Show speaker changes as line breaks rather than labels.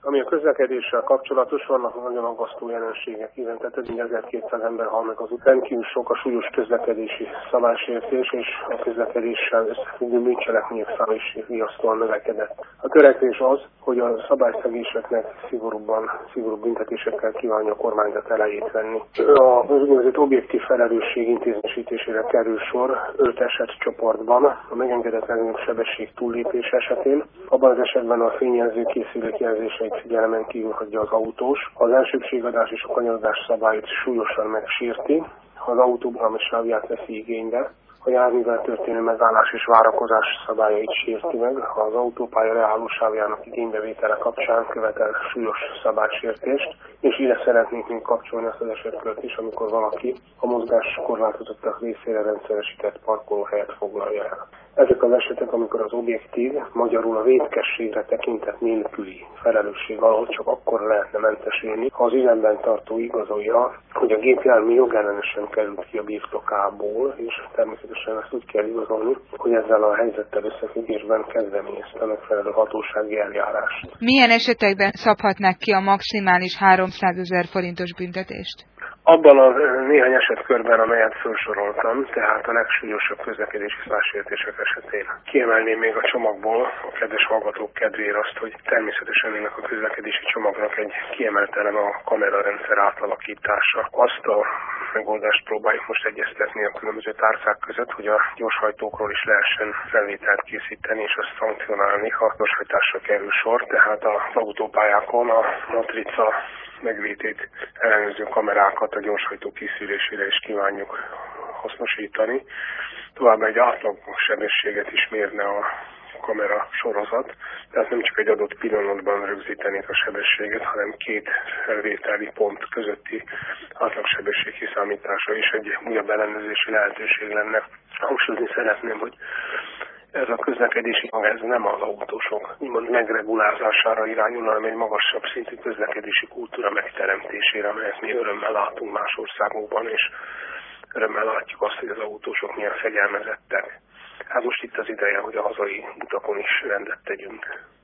Ami a közlekedéssel kapcsolatos, vannak nagyon aggasztó jelenségek. Évente több mint 1200 ember hal meg az után. Kívül sok a súlyos közlekedési szabálysértés, és a közlekedéssel összefüggő bűncselekmények száma is riasztóan növekedett. A törekvés az, hogy a szabályszegéseknek szigorúbb büntetésekkel kívánja a kormányzat elejét venni. A úgynevezett objektív felelősség intézményesítésére kerül sor 5 esetcsoportban a megengedett legnagyobb sebesség túllépés esetén. Abban az esetben a fényjelző készülék jelzéseit figyelemen kívül hagyja az autós, az elsőbségadás és a kanyarodás szabályt súlyosan megsérti, ha az autó valamely sávját veszi igénybe, a járművel történő megállás és várakozás szabályait sérti meg, ha az autópálya leálló sávjának igénybevétele kapcsán követel súlyos szabálysértést, és ide szeretnénk még kapcsolni azt az esetkört is, amikor valaki a mozgás korlátozottak részére rendszeresített parkolóhelyet foglalja el. Ezek az esetek, amikor az objektív, magyarul a vétkességre tekintet nélküli felelősség alól csak akkor lehetne mentesülni, ha az üzemben tartó igazolja, hogy a gépjármű jogellenesen került ki a birtokából, és természetesen ezt úgy kell igazolni, hogy ezzel a helyzettel összefüggésben kezdeményezte megfelelő hatósági eljárást.
Milyen esetekben szabhatnak ki a maximális 300 000 forintos büntetést?
Abban a néhány esetkörben, amelyet felsoroltam, tehát a legsúlyosabb közlekedési szabálysértések esetén. Kiemelném még a csomagból a kedves hallgatók kedvéért azt, hogy természetesen ennek a közlekedési csomagnak egy kiemelt eleme a kamerarendszer átalakítása. Azt a megoldást próbáljuk most egyeztetni a különböző tárcák között, hogy a gyorshajtókról is lehessen felvételt készíteni és azt szankcionálni, ha gyorshajtásra kerül sor. Tehát az autópályákon a matrica megvétét ellenőrző kamerákat a gyorshajtó kiszűrésére is kívánjuk hasznosítani. Továbbá egy átlagsebességet is mérne a kamera sorozat, tehát nem csak egy adott pillanatban rögzítenék a sebességet, hanem 2 felvételi pont közötti átlagsebesség kiszámítása is egy újabb ellenőrzési lehetőség lenne. Hangsúlyozni szeretném, hogy ez a közlekedési ez nem az autósok úgymond megregulázására irányul, hanem egy magasabb szintű közlekedési kultúra megteremtésére, amelyet mi örömmel látunk más országokban, és örömmel látjuk azt, hogy az autósok milyen fegyelmezettek. Hát most itt az ideje, hogy a hazai utakon is rendet tegyünk.